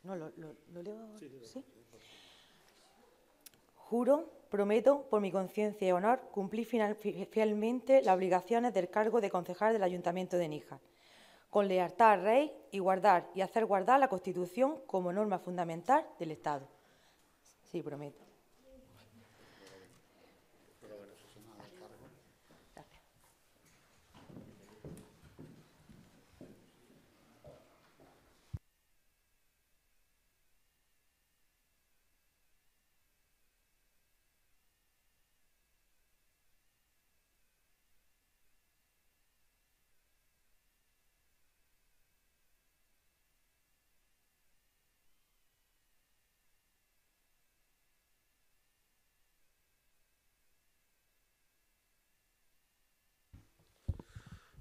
No, lo leo. ¿Sí? Juro, prometo, por mi conciencia y honor, cumplir fielmente las obligaciones del cargo de concejal del Ayuntamiento de Níjar, con lealtad al Rey y guardar y hacer guardar la Constitución como norma fundamental del Estado. Sí, prometo.